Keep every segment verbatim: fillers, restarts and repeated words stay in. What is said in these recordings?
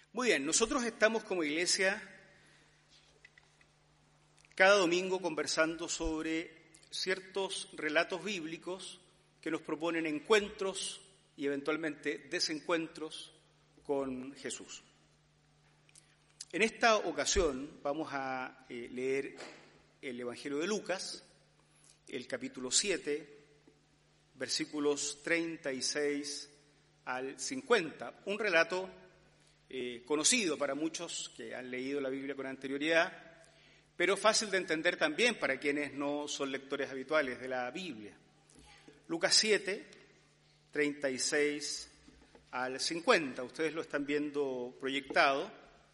Muy bien, nosotros estamos como iglesia cada domingo conversando sobre ciertos relatos bíblicos que nos proponen encuentros y eventualmente desencuentros con Jesús. En esta ocasión vamos a eh, leer el Evangelio de Lucas, el capítulo siete, versículos treinta y seis al cincuenta, un relato eh, conocido para muchos que han leído la Biblia con anterioridad, pero fácil de entender también para quienes no son lectores habituales de la Biblia. Lucas siete, treinta y seis al cincuenta, ustedes lo están viendo proyectado.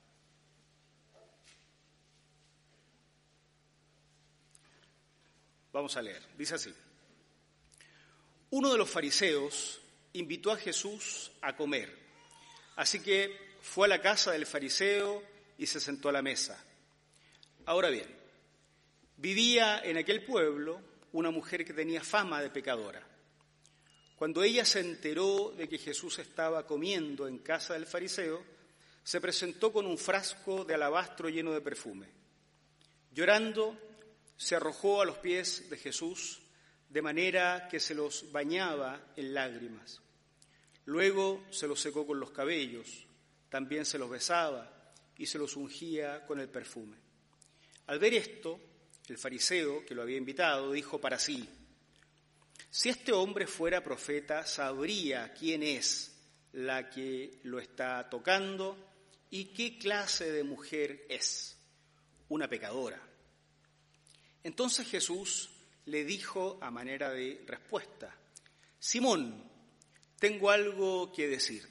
Vamos a leer, dice así. Uno de los fariseos invitó a Jesús a comer, así que fue a la casa del fariseo y se sentó a la mesa. Ahora bien, vivía en aquel pueblo una mujer que tenía fama de pecadora. Cuando ella se enteró de que Jesús estaba comiendo en casa del fariseo, se presentó con un frasco de alabastro lleno de perfume. Llorando, se arrojó a los pies de Jesús, de manera que se los bañaba en lágrimas. Luego se los secó con los cabellos, también se los besaba y se los ungía con el perfume. Al ver esto, el fariseo que lo había invitado dijo para sí: si este hombre fuera profeta, sabría quién es la que lo está tocando y qué clase de mujer es, una pecadora. Entonces Jesús le dijo a manera de respuesta: Simón, tengo algo que decirte.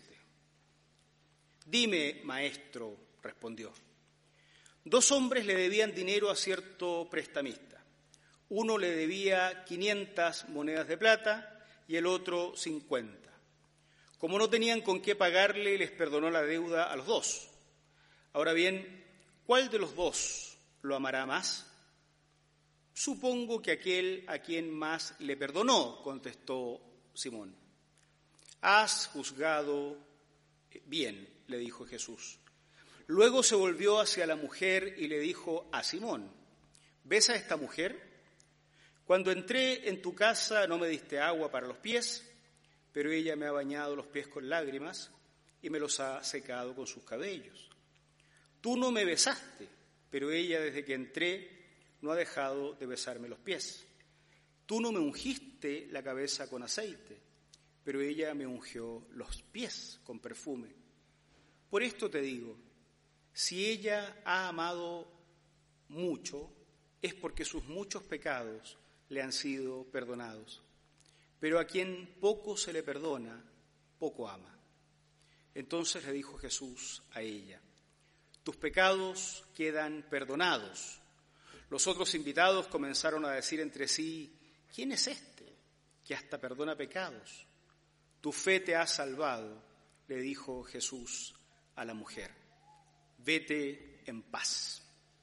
Dime, maestro, respondió. Dos hombres le debían dinero a cierto prestamista. Uno le debía quinientas monedas de plata y el otro cincuenta. Como no tenían con qué pagarle, les perdonó la deuda a los dos. Ahora bien, ¿cuál de los dos lo amará más? Supongo que aquel a quien más le perdonó, contestó Simón. Has juzgado bien, le dijo Jesús. Luego se volvió hacia la mujer y le dijo a Simón: ¿ves a esta mujer? Cuando entré en tu casa no me diste agua para los pies, pero ella me ha bañado los pies con lágrimas y me los ha secado con sus cabellos. Tú no me besaste, pero ella desde que entré no ha dejado de besarme los pies. Tú no me ungiste la cabeza con aceite, pero ella me ungió los pies con perfume. Por esto te digo, si ella ha amado mucho, es porque sus muchos pecados le han sido perdonados. Pero a quien poco se le perdona, poco ama. Entonces le dijo Jesús a ella: tus pecados quedan perdonados. Los otros invitados comenzaron a decir entre sí: ¿quién es este que hasta perdona pecados? Tu fe te ha salvado, le dijo Jesús a la mujer. Vete en paz.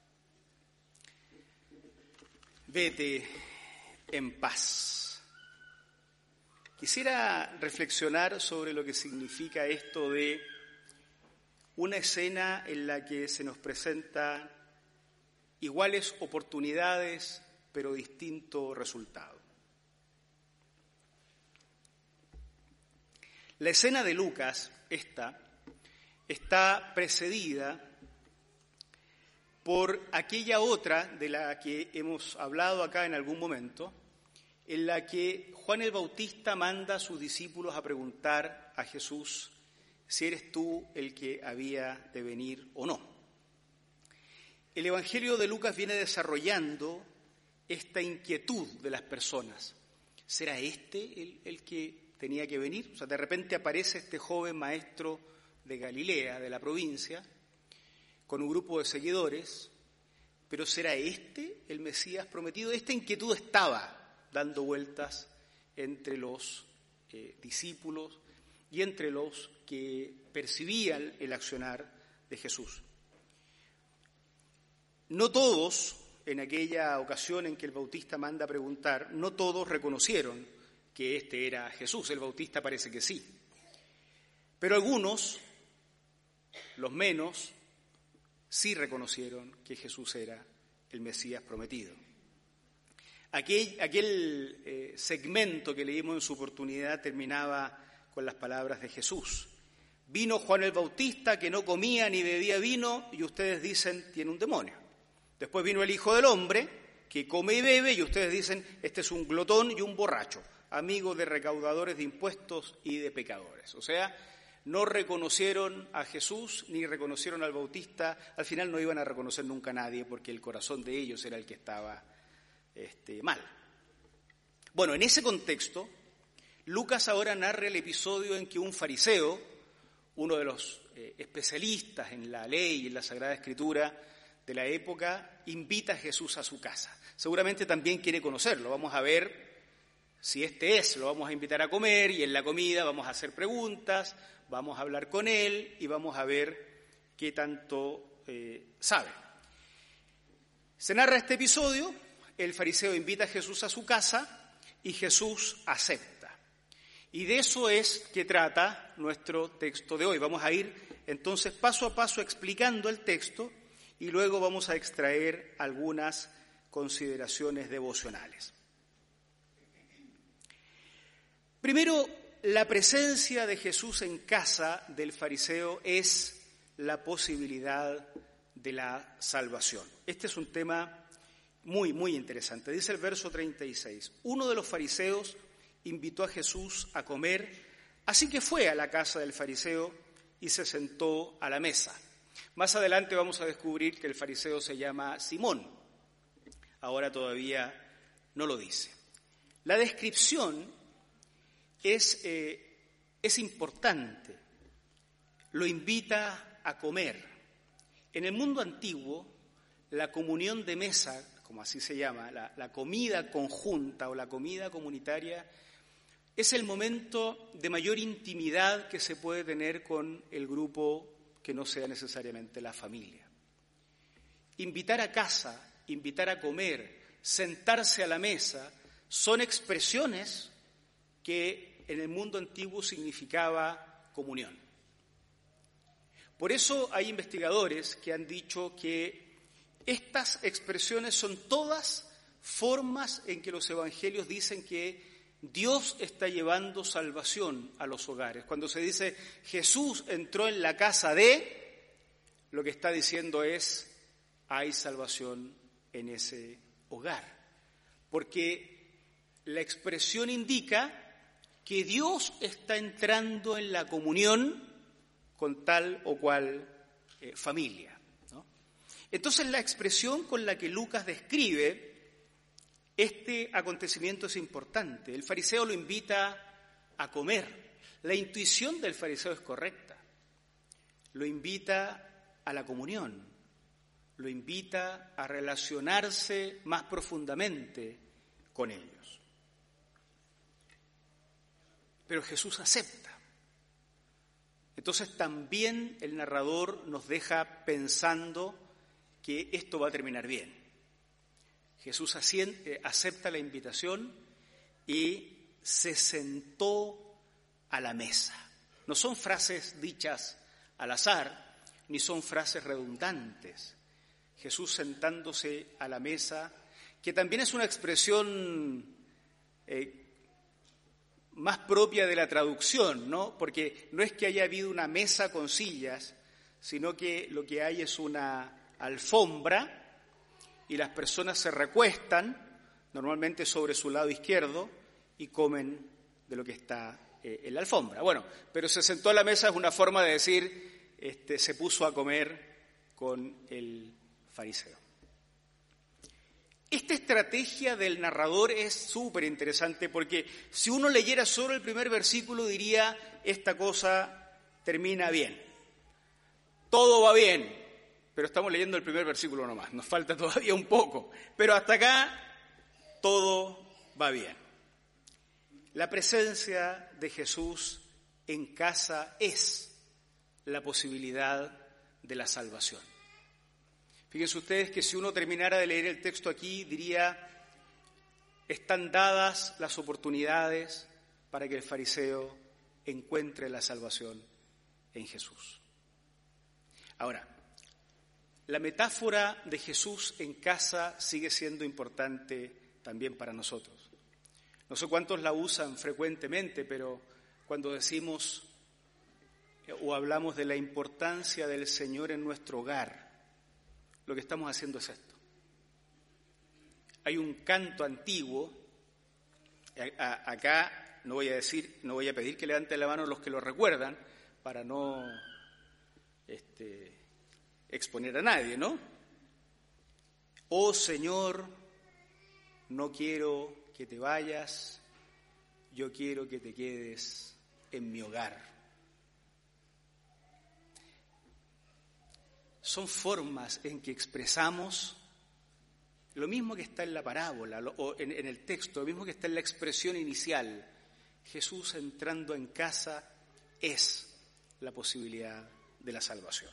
Vete en paz. Quisiera reflexionar sobre lo que significa esto de una escena en la que se nos presenta iguales oportunidades, pero distinto resultado. La escena de Lucas, esta, está precedida por aquella otra de la que hemos hablado acá en algún momento, en la que Juan el Bautista manda a sus discípulos a preguntar a Jesús si eres tú el que había de venir o no. El Evangelio de Lucas viene desarrollando esta inquietud de las personas. ¿Será este el, el que tenía que venir? O sea, de repente aparece este joven maestro de Galilea, de la provincia, con un grupo de seguidores, pero ¿será este el Mesías prometido? Esta inquietud estaba dando vueltas entre los eh, discípulos y entre los que percibían el accionar de Jesús. No todos, en aquella ocasión en que el Bautista manda a preguntar, no todos reconocieron que este era Jesús. El Bautista parece que sí. Pero algunos Los menos sí reconocieron que Jesús era el Mesías prometido. Aquel, aquel eh, segmento que leímos en su oportunidad terminaba con las palabras de Jesús. Vino Juan el Bautista, que no comía ni bebía vino, y ustedes dicen, tiene un demonio. Después vino el Hijo del Hombre, que come y bebe, y ustedes dicen, este es un glotón y un borracho, amigo de recaudadores de impuestos y de pecadores. O sea, no reconocieron a Jesús ni reconocieron al Bautista. Al final no iban a reconocer nunca a nadie, porque el corazón de ellos era el que estaba este, mal. Bueno, en ese contexto, Lucas ahora narra el episodio en que un fariseo, uno de los eh, especialistas en la ley y en la Sagrada Escritura de la época, invita a Jesús a su casa. Seguramente también quiere conocerlo. Vamos a ver si este es, lo vamos a invitar a comer, y en la comida vamos a hacer preguntas, vamos a hablar con él y vamos a ver qué tanto eh, sabe. Se narra este episodio, el fariseo invita a Jesús a su casa y Jesús acepta. Y de eso es que trata nuestro texto de hoy. Vamos a ir entonces paso a paso explicando el texto y luego vamos a extraer algunas consideraciones devocionales. Primero, la presencia de Jesús en casa del fariseo es la posibilidad de la salvación. Este es un tema muy, muy interesante. Dice el verso treinta y seis, uno de los fariseos invitó a Jesús a comer, así que fue a la casa del fariseo y se sentó a la mesa. Más adelante vamos a descubrir que el fariseo se llama Simón. Ahora todavía no lo dice. La descripción es, eh, es importante. Lo invita a comer. En el mundo antiguo, la comunión de mesa, como así se llama, la, la comida conjunta o la comida comunitaria, es el momento de mayor intimidad que se puede tener con el grupo que no sea necesariamente la familia. Invitar a casa, invitar a comer, sentarse a la mesa, son expresiones que en el mundo antiguo significaba comunión. Por eso hay investigadores que han dicho que estas expresiones son todas formas en que los evangelios dicen que Dios está llevando salvación a los hogares. Cuando se dice Jesús entró en la casa de, lo que está diciendo es hay salvación en ese hogar. Porque la expresión indica que Dios está entrando en la comunión con tal o cual eh, familia, ¿no? Entonces la expresión con la que Lucas describe este acontecimiento es importante. El fariseo lo invita a comer. La intuición del fariseo es correcta. Lo invita a la comunión. Lo invita a relacionarse más profundamente con ellos. Pero Jesús acepta. Entonces también el narrador nos deja pensando que esto va a terminar bien. Jesús acepta la invitación y se sentó a la mesa. No son frases dichas al azar, ni son frases redundantes. Jesús sentándose a la mesa, que también es una expresión eh, más propia de la traducción, ¿no? Porque no es que haya habido una mesa con sillas, sino que lo que hay es una alfombra y las personas se recuestan, normalmente sobre su lado izquierdo, y comen de lo que está eh, en la alfombra. Bueno, pero se sentó a la mesa es una forma de decir, este, se puso a comer con el fariseo. Esta estrategia del narrador es súper interesante porque si uno leyera solo el primer versículo diría, esta cosa termina bien, todo va bien. Pero estamos leyendo el primer versículo nomás, nos falta todavía un poco. Pero hasta acá todo va bien. La presencia de Jesús en casa es la posibilidad de la salvación. Fíjense ustedes que si uno terminara de leer el texto aquí, diría, están dadas las oportunidades para que el fariseo encuentre la salvación en Jesús. Ahora, la metáfora de Jesús en casa sigue siendo importante también para nosotros. No sé cuántos la usan frecuentemente, pero cuando decimos o hablamos de la importancia del Señor en nuestro hogar, lo que estamos haciendo es esto. Hay un canto antiguo, a, a, acá no voy a decir, no voy a pedir que levanten la mano los que lo recuerdan, para no este, exponer a nadie, ¿no? Oh Señor, no quiero que te vayas, yo quiero que te quedes en mi hogar. Son formas en que expresamos lo mismo que está en la parábola o en, en el texto, lo mismo que está en la expresión inicial. Jesús entrando en casa es la posibilidad de la salvación.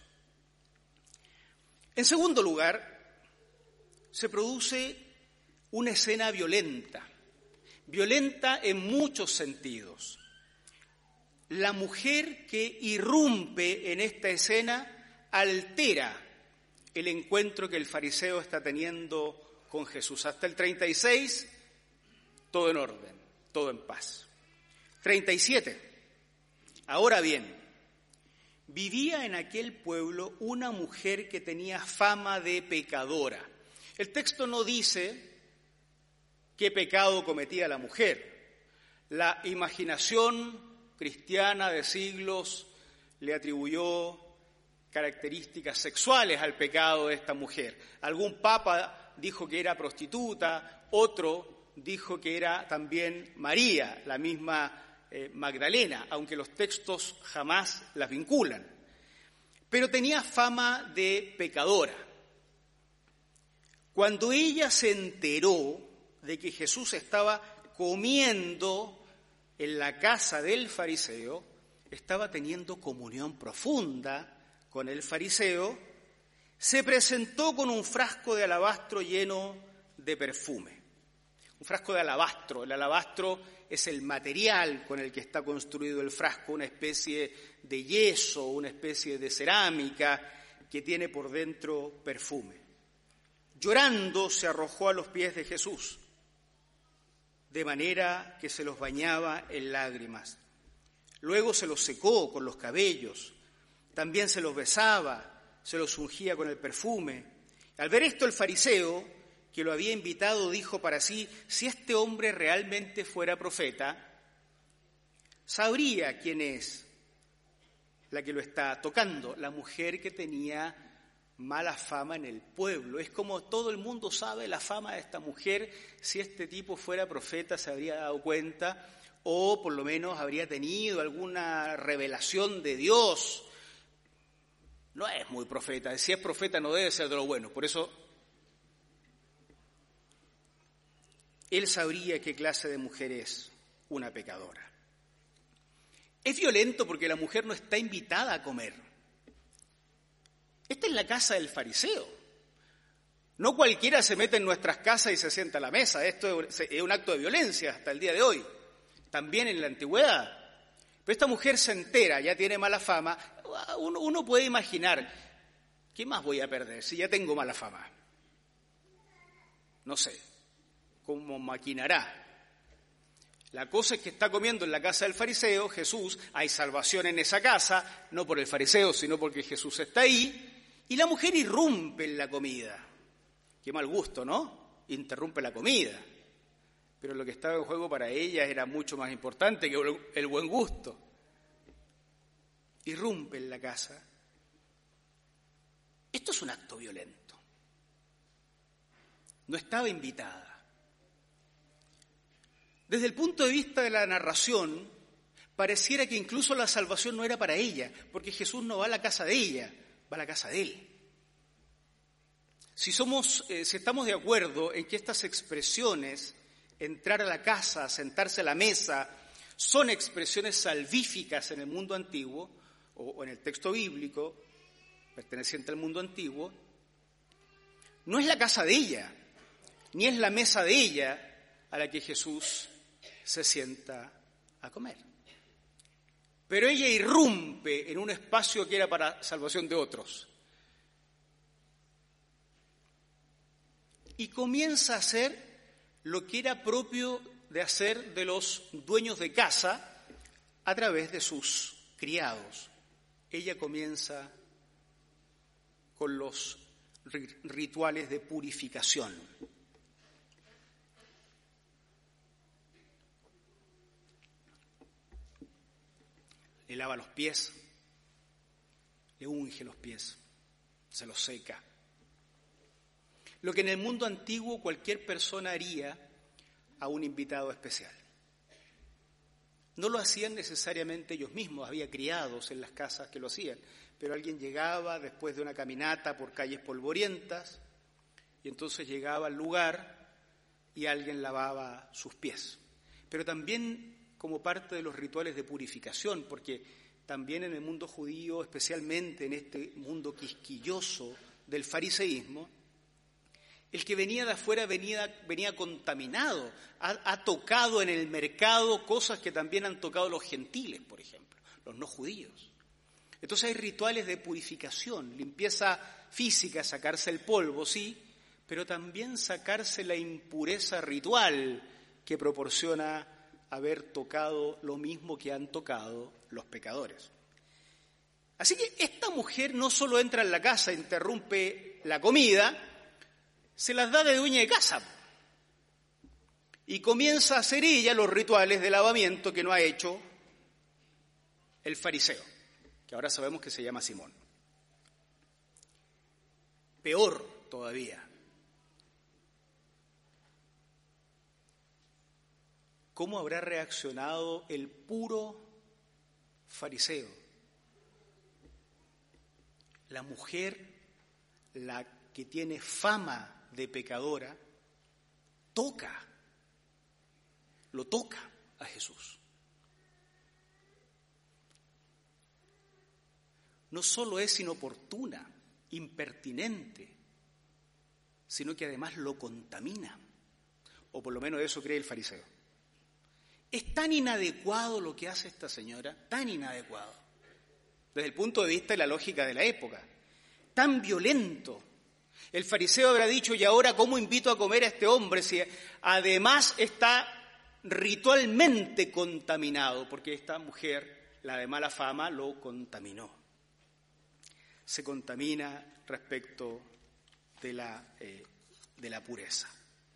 En segundo lugar, se produce una escena violenta, violenta en muchos sentidos. La mujer que irrumpe en esta escena altera el encuentro que el fariseo está teniendo con Jesús. Hasta el treinta y seis, todo en orden, todo en paz. treinta y siete. Ahora bien, vivía en aquel pueblo una mujer que tenía fama de pecadora. El texto no dice qué pecado cometía la mujer. La imaginación cristiana de siglos le atribuyó características sexuales al pecado de esta mujer. Algún papa dijo que era prostituta, otro dijo que era también María, la misma eh, Magdalena, aunque los textos jamás las vinculan. Pero tenía fama de pecadora. Cuando ella se enteró de que Jesús estaba comiendo en la casa del fariseo, estaba teniendo comunión profunda con el fariseo, se presentó con un frasco de alabastro lleno de perfume. Un frasco de alabastro. El alabastro es el material con el que está construido el frasco, una especie de yeso, una especie de cerámica que tiene por dentro perfume. Llorando se arrojó a los pies de Jesús, de manera que se los bañaba en lágrimas. Luego se los secó con los cabellos. También se los besaba, se los ungía con el perfume. Al ver esto, el fariseo, que lo había invitado, dijo para sí: si este hombre realmente fuera profeta, sabría quién es la que lo está tocando, la mujer que tenía mala fama en el pueblo. Es como todo el mundo sabe la fama de esta mujer. Si este tipo fuera profeta, se habría dado cuenta, o por lo menos habría tenido alguna revelación de Dios. No es muy profeta, si es profeta no debe ser de lo bueno, por eso él sabría qué clase de mujer es una pecadora. Es violento porque la mujer no está invitada a comer. Esta es la casa del fariseo. No cualquiera se mete en nuestras casas y se sienta a la mesa, esto es un acto de violencia hasta el día de hoy, también en la antigüedad. Pero esta mujer se entera, ya tiene mala fama. Uno, uno puede imaginar, ¿qué más voy a perder si ya tengo mala fama? No sé, ¿cómo maquinará? La cosa es que está comiendo en la casa del fariseo, Jesús, hay salvación en esa casa, no por el fariseo, sino porque Jesús está ahí, y la mujer irrumpe en la comida. Qué mal gusto, ¿no? Interrumpe la comida. Pero lo que estaba en juego para ella era mucho más importante que el buen gusto. Irrumpe en la casa. Esto es un acto violento. No estaba invitada. Desde el punto de vista de la narración, pareciera que incluso la salvación no era para ella, porque Jesús no va a la casa de ella, va a la casa de él. Si somos, eh, si estamos de acuerdo en que estas expresiones, entrar a la casa, sentarse a la mesa, son expresiones salvíficas en el mundo antiguo, o, o en el texto bíblico, perteneciente al mundo antiguo, no es la casa de ella, ni es la mesa de ella a la que Jesús se sienta a comer. Pero ella irrumpe en un espacio que era para salvación de otros. y comienza a hacer lo que era propio de hacer de los dueños de casa a través de sus criados. Ella comienza con los rituales de purificación. Le lava los pies, le unge los pies, se los seca. Lo que en el mundo antiguo cualquier persona haría a un invitado especial. No lo hacían necesariamente ellos mismos, había criados en las casas que lo hacían, pero alguien llegaba después de una caminata por calles polvorientas y entonces llegaba al lugar y alguien lavaba sus pies. Pero también como parte de los rituales de purificación, porque también en el mundo judío, especialmente en este mundo quisquilloso del fariseísmo, el que venía de afuera venía, venía contaminado, ha, ha tocado en el mercado cosas que también han tocado los gentiles, por ejemplo, los no judíos. Entonces hay rituales de purificación, limpieza física, sacarse el polvo, sí, pero también sacarse la impureza ritual que proporciona haber tocado lo mismo que han tocado los pecadores. Así que esta mujer no solo entra en la casa, interrumpe la comida, se las da de dueña de casa y comienza a hacer ella los rituales de lavamiento que no ha hecho el fariseo, que ahora sabemos que se llama Simón. Peor todavía, ¿cómo habrá reaccionado el puro fariseo? La mujer, la que tiene fama de pecadora, toca, lo toca a Jesús. No solo es inoportuna, impertinente, sino que además lo contamina, o por lo menos eso cree el fariseo. Es tan inadecuado lo que hace esta señora, tan inadecuado, desde el punto de vista de la lógica de la época, tan violento. El fariseo habrá dicho, ¿y ahora cómo invito a comer a este hombre si además está ritualmente contaminado? Porque esta mujer, la de mala fama, lo contaminó. Se contamina respecto de la, eh, de la pureza.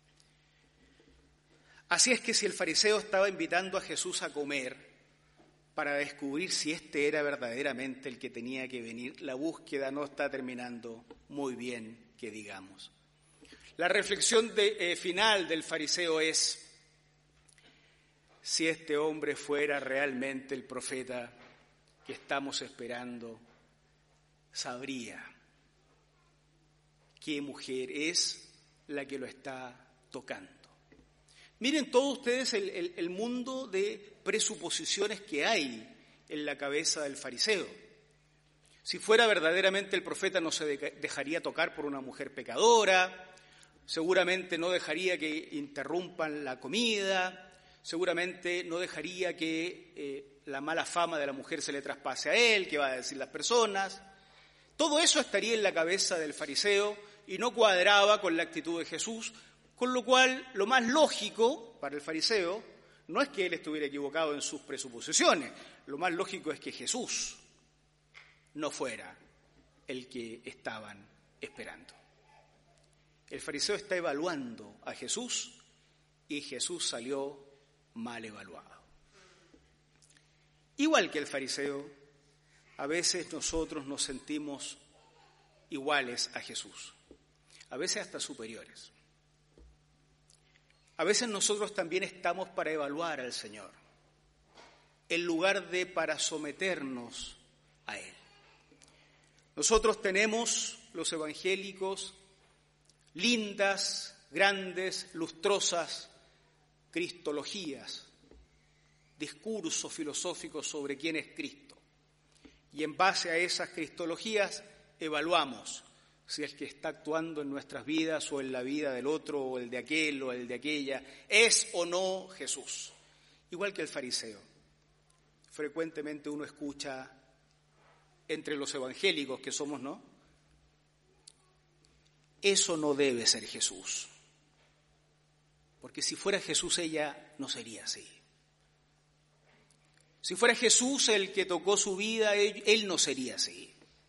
Así es que si el fariseo estaba invitando a Jesús a comer para descubrir si este era verdaderamente el que tenía que venir, la búsqueda no está terminando muy bien, que digamos. La reflexión de, eh, final del fariseo es: si este hombre fuera realmente el profeta que estamos esperando, sabría qué mujer es la que lo está tocando. Miren todos ustedes el, el, el mundo de presuposiciones que hay en la cabeza del fariseo. Si fuera verdaderamente el profeta, no se dejaría tocar por una mujer pecadora, seguramente no dejaría que interrumpan la comida, seguramente no dejaría que eh, la mala fama de la mujer se le traspase a él, que va a decir las personas. Todo eso estaría en la cabeza del fariseo y no cuadraba con la actitud de Jesús, con lo cual lo más lógico para el fariseo no es que él estuviera equivocado en sus presuposiciones, lo más lógico es que Jesús no fuera el que estaban esperando. El fariseo está evaluando a Jesús y Jesús salió mal evaluado. Igual que el fariseo, a veces nosotros nos sentimos iguales a Jesús, a veces hasta superiores. A veces nosotros también estamos para evaluar al Señor, en lugar de para someternos a Él. Nosotros tenemos, los evangélicos, lindas, grandes, lustrosas cristologías, discursos filosóficos sobre quién es Cristo. Y en base a esas cristologías evaluamos si el que está actuando en nuestras vidas o en la vida del otro o el de aquel o el de aquella es o no Jesús. Igual que el fariseo. Frecuentemente uno escucha entre los evangélicos que somos, ¿no? Eso no debe ser Jesús. porque si fuera Jesús ella no sería así. Si fuera Jesús el que tocó su vida, él, él no sería así.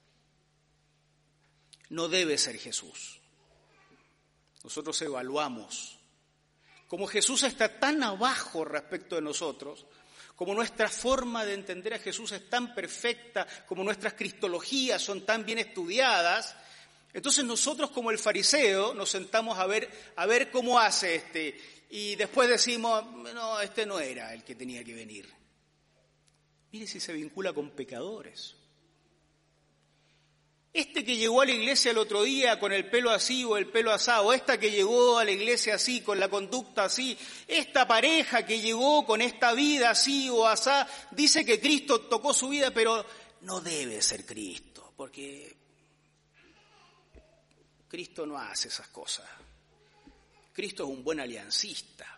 No debe ser Jesús. Nosotros evaluamos. Como Jesús está tan abajo respecto de nosotros, como nuestra forma de entender a Jesús es tan perfecta, como nuestras cristologías son tan bien estudiadas, entonces nosotros como el fariseo nos sentamos a ver, a ver cómo hace este, y después decimos, no, este no era el que tenía que venir. Mire si se vincula con pecadores. Este que llegó a la iglesia el otro día con el pelo así o el pelo asado, esta que llegó a la iglesia así, con la conducta así, esta pareja que llegó con esta vida así o asá, dice que Cristo tocó su vida, pero no debe ser Cristo, porque Cristo no hace esas cosas. Cristo es un buen aliancista.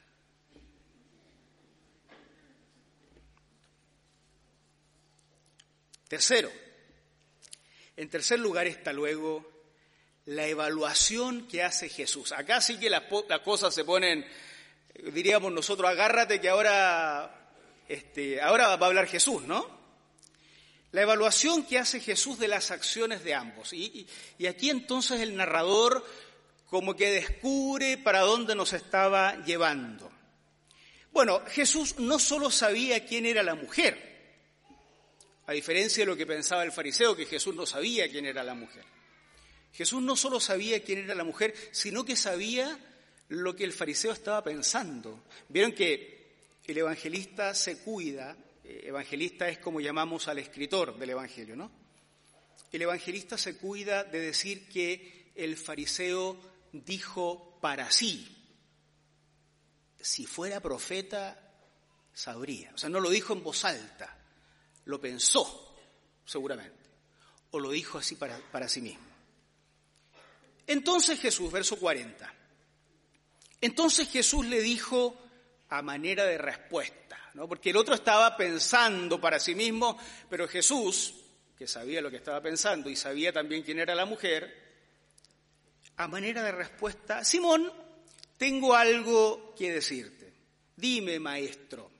Tercero, en tercer lugar está luego la evaluación que hace Jesús. Acá sí que las, las cosas se ponen, diríamos nosotros, agárrate que ahora, este, ahora va a hablar Jesús, ¿no? La evaluación que hace Jesús de las acciones de ambos. Y, y, y aquí entonces el narrador como que descubre para dónde nos estaba llevando. Bueno, Jesús no solo sabía quién era la mujer, a diferencia de lo que pensaba el fariseo, que Jesús no sabía quién era la mujer. Jesús no solo sabía quién era la mujer, sino que sabía lo que el fariseo estaba pensando. Vieron que el evangelista se cuida, evangelista es como llamamos al escritor del evangelio, ¿no? El evangelista se cuida de decir que el fariseo dijo para sí. Si fuera profeta, sabría. O sea, no lo dijo en voz alta. Lo pensó, seguramente, o lo dijo así para, para sí mismo. Entonces Jesús, verso cuarenta, entonces Jesús le dijo a manera de respuesta, ¿no? Porque el otro estaba pensando para sí mismo, pero Jesús, que sabía lo que estaba pensando y sabía también quién era la mujer, a manera de respuesta, Simón, tengo algo que decirte. Dime, maestro.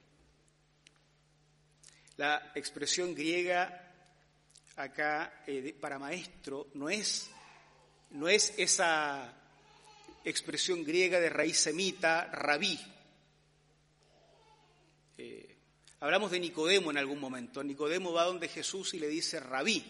La expresión griega acá eh, para maestro no es, no es esa expresión griega de raíz semita, rabí. Eh, hablamos de Nicodemo en algún momento. Nicodemo va donde Jesús y le dice rabí.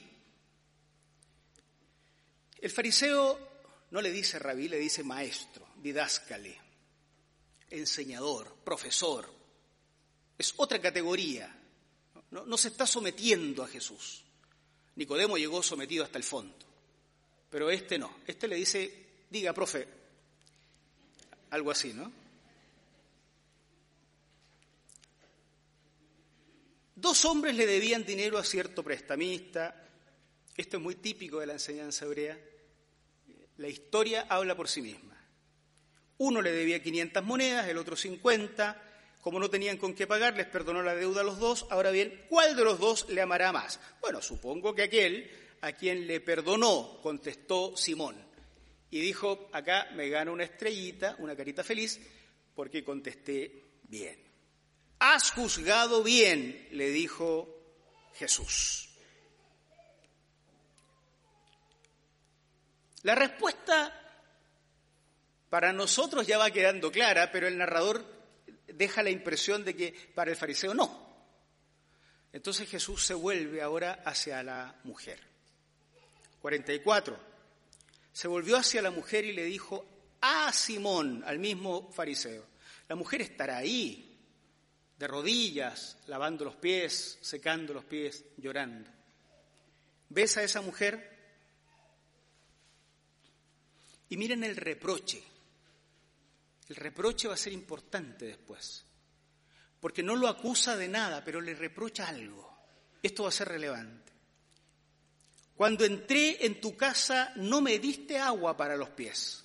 El fariseo no le dice rabí, le dice maestro, didáscale, enseñador, profesor. Es otra categoría. No, no se está sometiendo a Jesús. Nicodemo llegó sometido hasta el fondo, pero este no. Este le dice, diga, profe, algo así, ¿no? Dos hombres le debían dinero a cierto prestamista. Esto es muy típico de la enseñanza hebrea. La historia habla por sí misma. Uno le debía quinientas monedas, el otro cincuenta. Como no tenían con qué pagar, les perdonó la deuda a los dos. Ahora bien, ¿cuál de los dos le amará más? Bueno, supongo que aquel a quien le perdonó, contestó Simón. Y dijo, acá me gano una estrellita, una carita feliz, porque contesté bien. Has juzgado bien, le dijo Jesús. La respuesta para nosotros ya va quedando clara, pero el narrador deja la impresión de que para el fariseo no. Entonces Jesús se vuelve ahora hacia la mujer. cuarenta y cuatro. Se volvió hacia la mujer y le dijo a Simón, al mismo fariseo. La mujer estará ahí, de rodillas, lavando los pies, secando los pies, llorando. ¿Ves a esa mujer? Y miren el reproche. El reproche va a ser importante después, porque no lo acusa de nada, pero le reprocha algo. Esto va a ser relevante. Cuando entré en tu casa no me diste agua para los pies,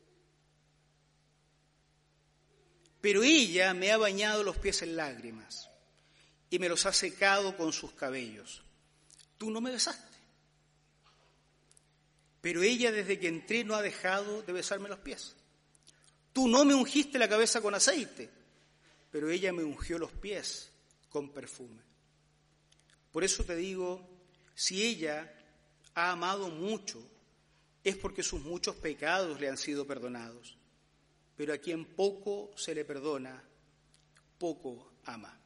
pero ella me ha bañado los pies en lágrimas y me los ha secado con sus cabellos. Tú no me besaste, pero ella desde que entré no ha dejado de besarme los pies. Tú no me ungiste la cabeza con aceite, pero ella me ungió los pies con perfume. Por eso te digo, si ella ha amado mucho, es porque sus muchos pecados le han sido perdonados. Pero a quien poco se le perdona, poco ama.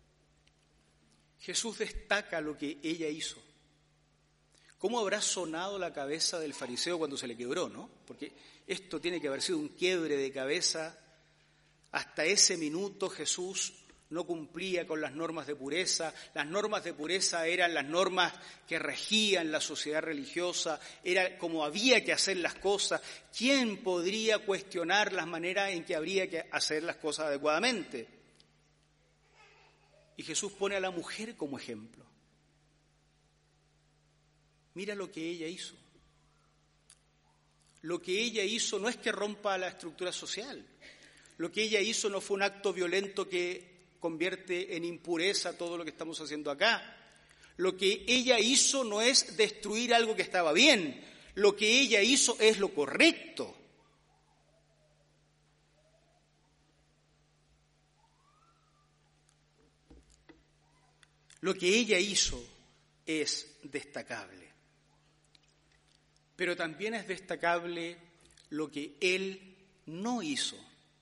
Jesús destaca lo que ella hizo. ¿Cómo habrá sonado la cabeza del fariseo cuando se le quebró, no? Porque esto tiene que haber sido un quiebre de cabeza. Hasta ese minuto Jesús no cumplía con las normas de pureza. Las normas de pureza eran las normas que regían la sociedad religiosa, era como había que hacer las cosas. ¿Quién podría cuestionar las maneras en que habría que hacer las cosas adecuadamente? Y Jesús pone a la mujer como ejemplo. Mira lo que ella hizo. Lo que ella hizo no es que rompa la estructura social. Lo que ella hizo no fue un acto violento que convierte en impureza todo lo que estamos haciendo acá. Lo que ella hizo no es destruir algo que estaba bien. Lo que ella hizo es lo correcto. Lo que ella hizo es destacable. Pero también es destacable lo que él no hizo.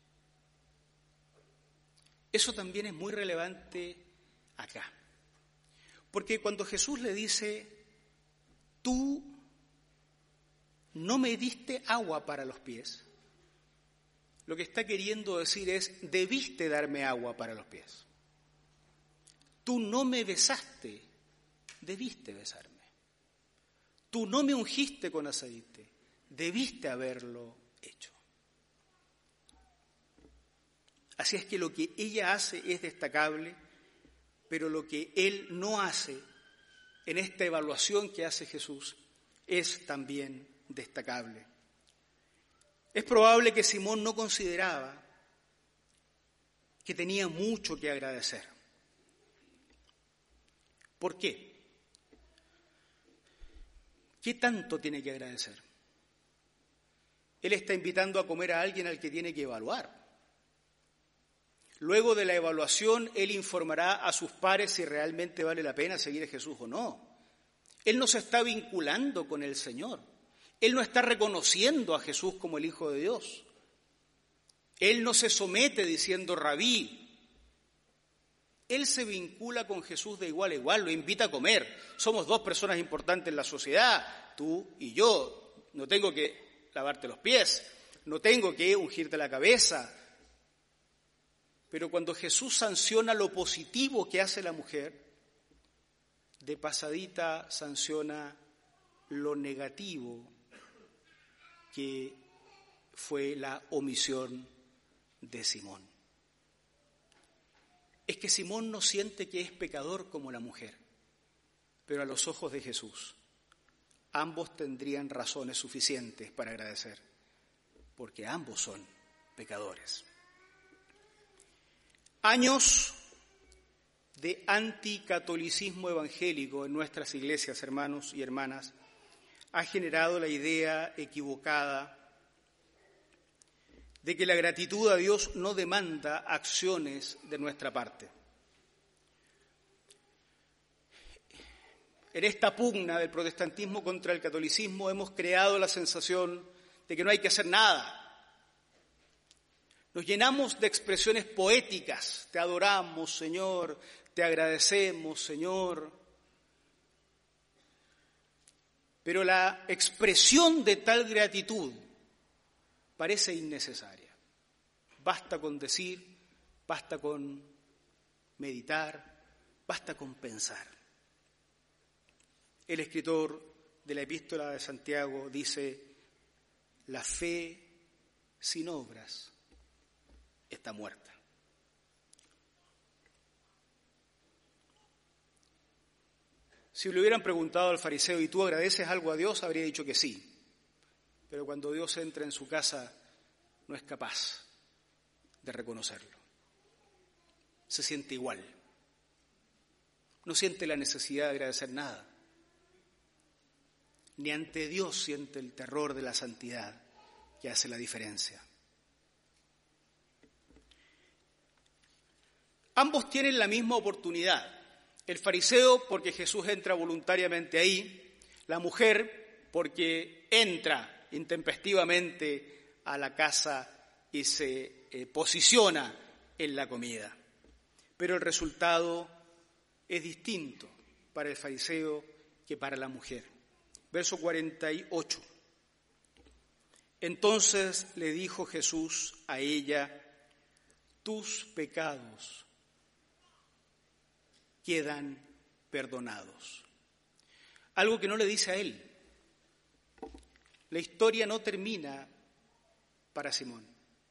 Eso también es muy relevante acá. Porque cuando Jesús le dice, tú no me diste agua para los pies, lo que está queriendo decir es, debiste darme agua para los pies. Tú no me besaste, debiste besarme. Tú no me ungiste con aceite, debiste haberlo hecho. Así es que lo que ella hace es destacable, pero lo que él no hace en esta evaluación que hace Jesús es también destacable. Es probable que Simón no consideraba que tenía mucho que agradecer. ¿Por qué? ¿Qué tanto tiene que agradecer? Él está invitando a comer a alguien al que tiene que evaluar. Luego de la evaluación, él informará a sus pares si realmente vale la pena seguir a Jesús o no. Él no se está vinculando con el Señor. Él no está reconociendo a Jesús como el Hijo de Dios. Él no se somete diciendo rabí. Él se vincula con Jesús de igual a igual, lo invita a comer. Somos dos personas importantes en la sociedad, tú y yo. No tengo que lavarte los pies, no tengo que ungirte la cabeza. Pero cuando Jesús sanciona lo positivo que hace la mujer, de pasadita sanciona lo negativo que fue la omisión de Simón. Es que Simón no siente que es pecador como la mujer, pero a los ojos de Jesús ambos tendrían razones suficientes para agradecer, porque ambos son pecadores. Años de anticatolicismo evangélico en nuestras iglesias, hermanos y hermanas, ha generado la idea equivocada de que la gratitud a Dios no demanda acciones de nuestra parte. En esta pugna del protestantismo contra el catolicismo hemos creado la sensación de que no hay que hacer nada. Nos llenamos de expresiones poéticas, te adoramos, Señor, te agradecemos, Señor. Pero la expresión de tal gratitud parece innecesaria. Basta con decir, basta con meditar, basta con pensar. El escritor de la Epístola de Santiago dice, la fe sin obras está muerta. Si le hubieran preguntado al fariseo, ¿y tú agradeces algo a Dios?, habría dicho que sí. Pero cuando Dios entra en su casa, no es capaz de reconocerlo. Se siente igual. No siente la necesidad de agradecer nada. Ni ante Dios siente el terror de la santidad que hace la diferencia. Ambos tienen la misma oportunidad. El fariseo porque Jesús entra voluntariamente ahí, la mujer porque entra intempestivamente a la casa y se eh, posiciona en la comida. Pero el resultado es distinto para el fariseo que para la mujer. Verso cuarenta y ocho. Entonces le dijo Jesús a ella: tus pecados quedan perdonados. Algo que no le dice a él. La historia no termina para Simón.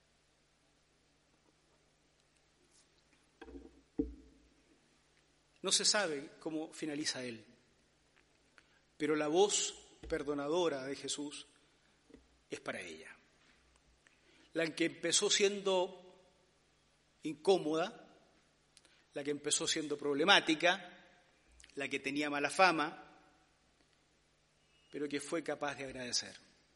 No se sabe cómo finaliza él, pero la voz perdonadora de Jesús es para ella. La que empezó siendo incómoda, la que empezó siendo problemática, la que tenía mala fama, pero que fue capaz de agradecer.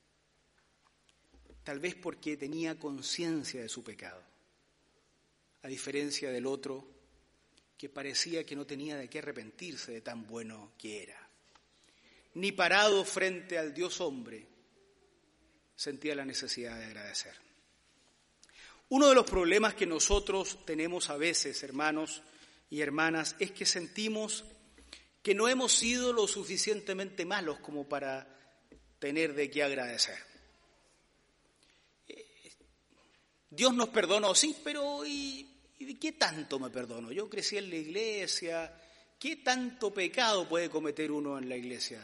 Tal vez porque tenía conciencia de su pecado, a diferencia del otro que parecía que no tenía de qué arrepentirse de tan bueno que era. Ni parado frente al Dios hombre, sentía la necesidad de agradecer. Uno de los problemas que nosotros tenemos a veces, hermanos y hermanas, es que sentimos que no hemos sido lo suficientemente malos como para tener de qué agradecer. Dios nos perdonó, sí, pero ¿y, y qué tanto me perdonó? Yo crecí en la iglesia, ¿qué tanto pecado puede cometer uno en la iglesia?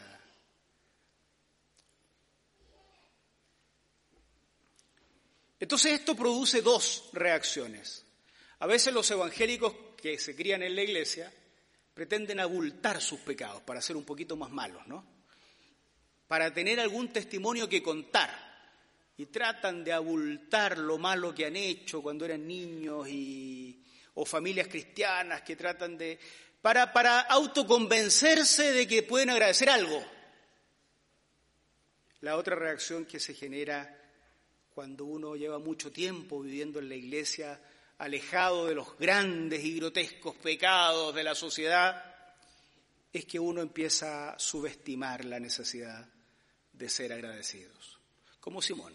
Entonces esto produce dos reacciones. A veces los evangélicos que se crían en la iglesia pretenden abultar sus pecados para ser un poquito más malos, ¿no? Para tener algún testimonio que contar. Y tratan de abultar lo malo que han hecho cuando eran niños y, o familias cristianas que tratan de... Para, para autoconvencerse de que pueden agradecer algo. La otra reacción que se genera cuando uno lleva mucho tiempo viviendo en la iglesia, alejado de los grandes y grotescos pecados de la sociedad, es que uno empieza a subestimar la necesidad de ser agradecidos. Como Simón.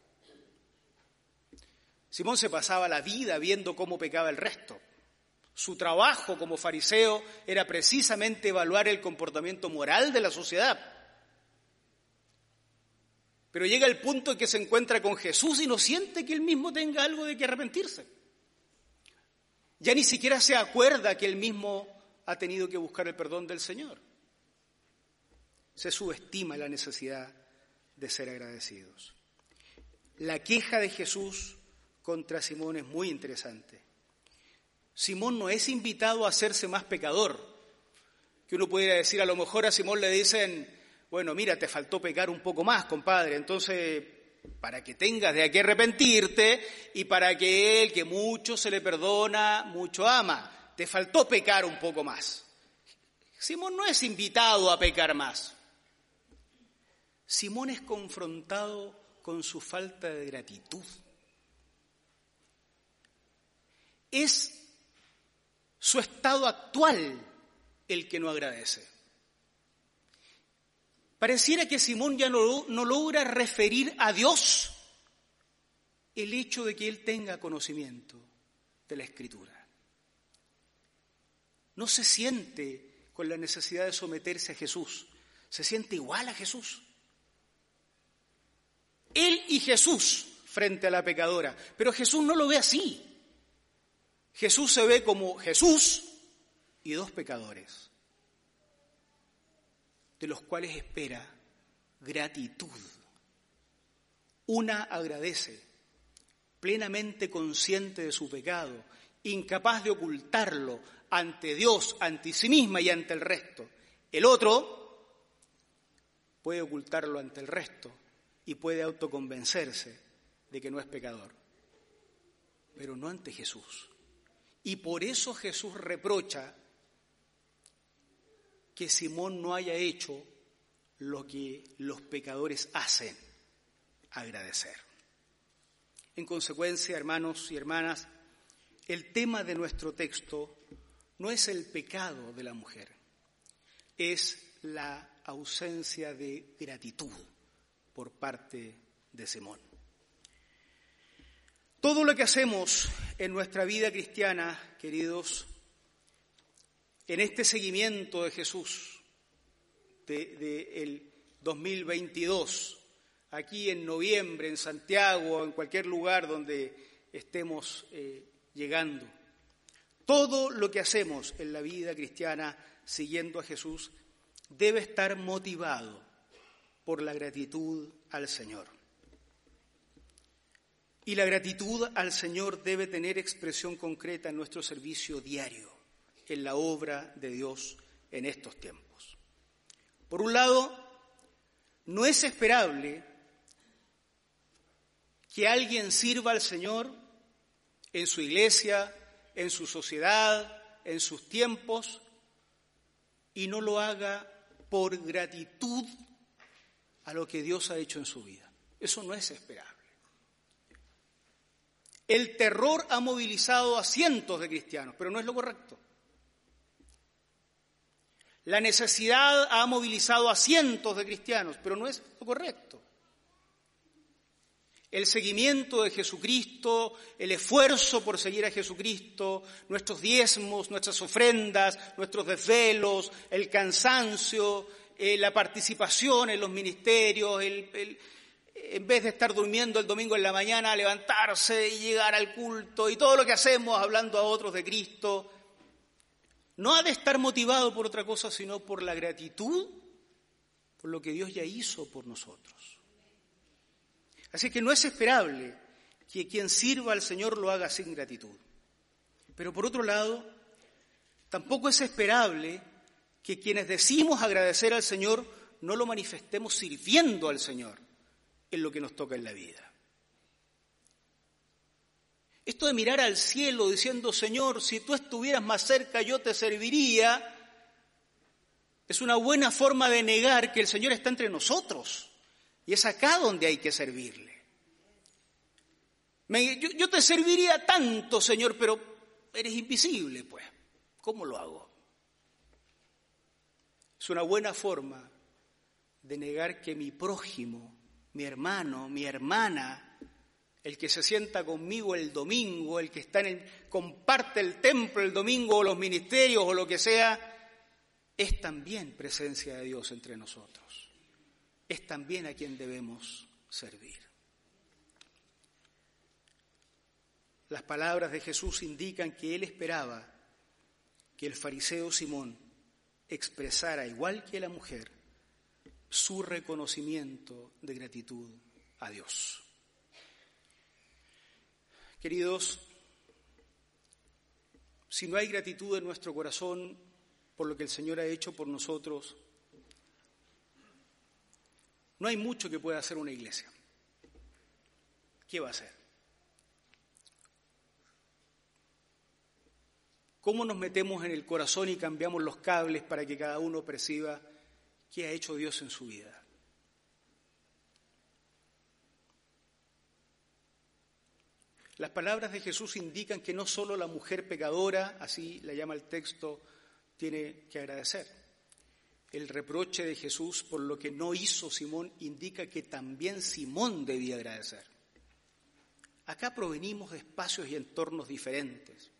Simón se pasaba la vida viendo cómo pecaba el resto. Su trabajo como fariseo era precisamente evaluar el comportamiento moral de la sociedad. Pero llega el punto en que se encuentra con Jesús y no siente que él mismo tenga algo de que arrepentirse. Ya ni siquiera se acuerda que él mismo ha tenido que buscar el perdón del Señor. Se subestima la necesidad de ser agradecidos. La queja de Jesús contra Simón es muy interesante. Simón no es invitado a hacerse más pecador. Que uno pudiera decir, a lo mejor a Simón le dicen, bueno, mira, te faltó pecar un poco más, compadre, entonces, para que tengas de a qué arrepentirte y para que él, que mucho se le perdona, mucho ama, te faltó pecar un poco más. Simón no es invitado a pecar más. Simón es confrontado con su falta de gratitud. Es su estado actual el que no agradece. Pareciera que Simón ya no, no logra referir a Dios el hecho de que él tenga conocimiento de la Escritura. No se siente con la necesidad de someterse a Jesús, se siente igual a Jesús. Él y Jesús frente a la pecadora, pero Jesús no lo ve así. Jesús se ve como Jesús y dos pecadores, de los cuales espera gratitud. Una agradece, plenamente consciente de su pecado, incapaz de ocultarlo ante Dios, ante sí misma y ante el resto. El otro puede ocultarlo ante el resto y puede autoconvencerse de que no es pecador, pero no ante Jesús. Y por eso Jesús reprocha que Simón no haya hecho lo que los pecadores hacen, agradecer. En consecuencia, hermanos y hermanas, el tema de nuestro texto no es el pecado de la mujer, es la ausencia de gratitud por parte de Simón. Todo lo que hacemos en nuestra vida cristiana, queridos, en este seguimiento de Jesús de, de el dos mil veintidós, aquí en noviembre, en Santiago o en cualquier lugar donde estemos eh, llegando, todo lo que hacemos en la vida cristiana siguiendo a Jesús debe estar motivado por la gratitud al Señor. Y la gratitud al Señor debe tener expresión concreta en nuestro servicio diario, en la obra de Dios en estos tiempos. Por un lado, no es esperable que alguien sirva al Señor en su iglesia, en su sociedad, en sus tiempos, y no lo haga por gratitud a lo que Dios ha hecho en su vida. Eso no es esperable. El terror ha movilizado a cientos de cristianos, pero no es lo correcto. La necesidad ha movilizado a cientos de cristianos, pero no es lo correcto. El seguimiento de Jesucristo, el esfuerzo por seguir a Jesucristo, nuestros diezmos, nuestras ofrendas, nuestros desvelos, el cansancio, eh, la participación en los ministerios, el, el, en vez de estar durmiendo el domingo en la mañana, levantarse y llegar al culto y todo lo que hacemos hablando a otros de Cristo, no ha de estar motivado por otra cosa, sino por la gratitud, por lo que Dios ya hizo por nosotros. Así que no es esperable que quien sirva al Señor lo haga sin gratitud. Pero por otro lado, tampoco es esperable que quienes decimos agradecer al Señor no lo manifestemos sirviendo al Señor en lo que nos toca en la vida. Esto de mirar al cielo diciendo, Señor, si tú estuvieras más cerca yo te serviría, es una buena forma de negar que el Señor está entre nosotros. Y es acá donde hay que servirle. Me, yo, yo te serviría tanto, Señor, pero eres invisible, pues. ¿Cómo lo hago? Es una buena forma de negar que mi prójimo, mi hermano, mi hermana, el que se sienta conmigo el domingo, el que está en el, comparte el templo el domingo o los ministerios o lo que sea, es también presencia de Dios entre nosotros. Es también a quien debemos servir. Las palabras de Jesús indican que él esperaba que el fariseo Simón expresara, igual que la mujer, su reconocimiento de gratitud a Dios. Queridos, si no hay gratitud en nuestro corazón por lo que el Señor ha hecho por nosotros, no hay mucho que pueda hacer una iglesia. ¿Qué va a hacer? ¿Cómo nos metemos en el corazón y cambiamos los cables para que cada uno perciba qué ha hecho Dios en su vida? Las palabras de Jesús indican que no solo la mujer pecadora, así la llama el texto, tiene que agradecer. El reproche de Jesús por lo que no hizo Simón indica que también Simón debía agradecer. Acá provenimos de espacios y entornos diferentes.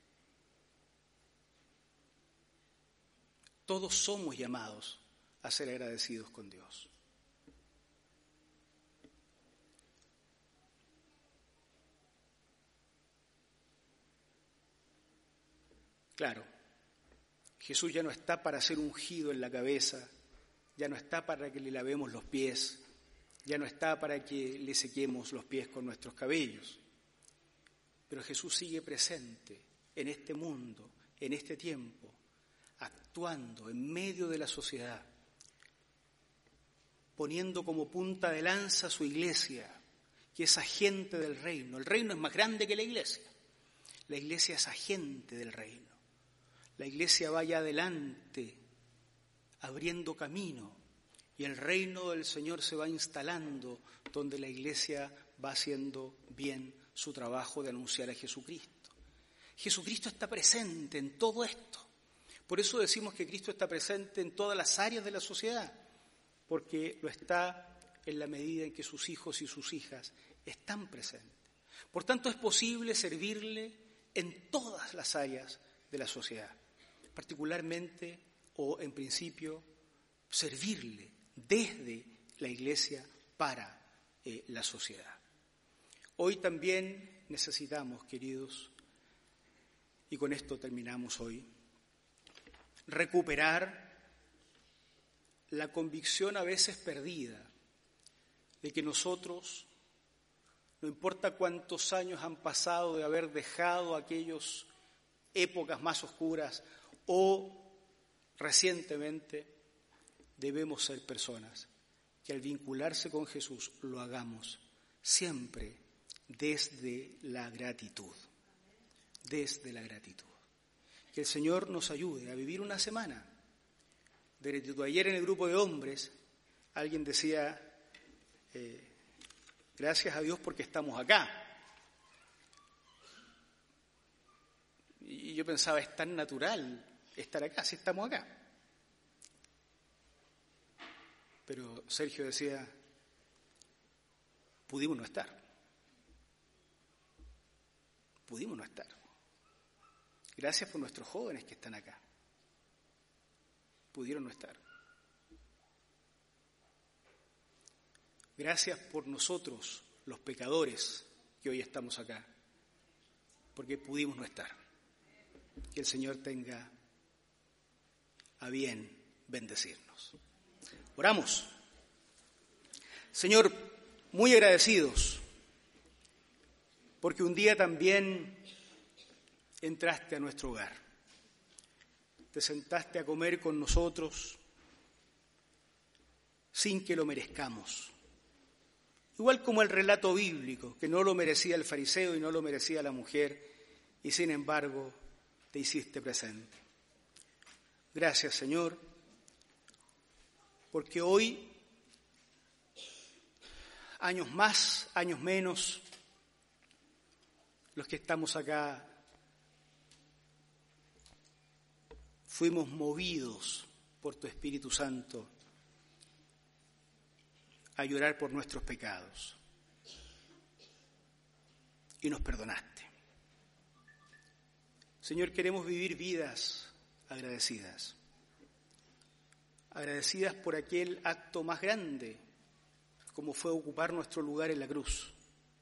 Todos somos llamados a ser agradecidos con Dios. Claro, Jesús ya no está para ser ungido en la cabeza, ya no está para que le lavemos los pies, ya no está para que le sequemos los pies con nuestros cabellos. Pero Jesús sigue presente en este mundo, en este tiempo, actuando en medio de la sociedad, poniendo como punta de lanza su iglesia, que es agente del reino. El reino es más grande que la iglesia. La iglesia es agente del reino. La iglesia vaya adelante, abriendo camino, y el reino del Señor se va instalando donde la iglesia va haciendo bien su trabajo de anunciar a Jesucristo. Jesucristo está presente en todo esto. Por eso decimos que Cristo está presente en todas las áreas de la sociedad, porque lo está en la medida en que sus hijos y sus hijas están presentes. Por tanto, es posible servirle en todas las áreas de la sociedad, particularmente o en principio servirle desde la Iglesia para eh, la sociedad. Hoy también necesitamos, queridos, y con esto terminamos hoy, recuperar la convicción a veces perdida de que nosotros, no importa cuántos años han pasado de haber dejado aquellas épocas más oscuras o recientemente, debemos ser personas que al vincularse con Jesús lo hagamos siempre desde la gratitud, desde la gratitud. Que el Señor nos ayude a vivir una semana de gratitud. Ayer en el grupo de hombres alguien decía, eh, gracias a Dios porque estamos acá. Y yo pensaba, es tan natural estar acá, si estamos acá. Pero Sergio decía, pudimos no estar. Pudimos no estar. Gracias por nuestros jóvenes que están acá. Pudieron no estar. Gracias por nosotros, los pecadores, que hoy estamos acá, porque pudimos no estar. Que el Señor tenga a bien bendecirnos. Oramos. Señor, muy agradecidos, porque un día también entraste a nuestro hogar. Te sentaste a comer con nosotros sin que lo merezcamos. Igual como el relato bíblico, que no lo merecía el fariseo y no lo merecía la mujer, y sin embargo te hiciste presente. Gracias, Señor, porque hoy, años más, años menos, los que estamos acá, fuimos movidos por tu Espíritu Santo a llorar por nuestros pecados. Y nos perdonaste. Señor, queremos vivir vidas agradecidas. Agradecidas por aquel acto más grande, como fue ocupar nuestro lugar en la cruz.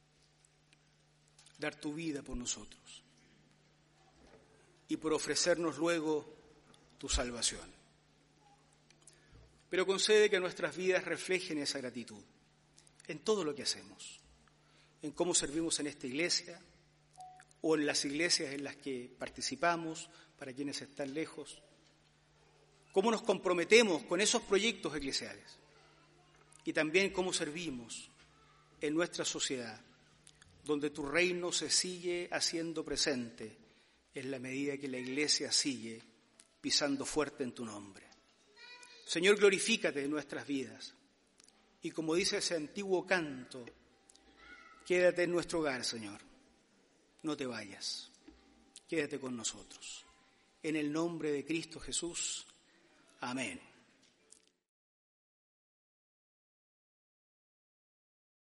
Dar tu vida por nosotros. Y por ofrecernos luego tu salvación. Pero concede que nuestras vidas reflejen esa gratitud en todo lo que hacemos, en cómo servimos en esta iglesia o en las iglesias en las que participamos para quienes están lejos, cómo nos comprometemos con esos proyectos eclesiales y también cómo servimos en nuestra sociedad, donde tu reino se sigue haciendo presente en la medida que la iglesia sigue pisando fuerte en tu nombre. Señor, glorifícate en nuestras vidas. Y como dice ese antiguo canto, quédate en nuestro hogar, Señor. No te vayas. Quédate con nosotros. En el nombre de Cristo Jesús. Amén.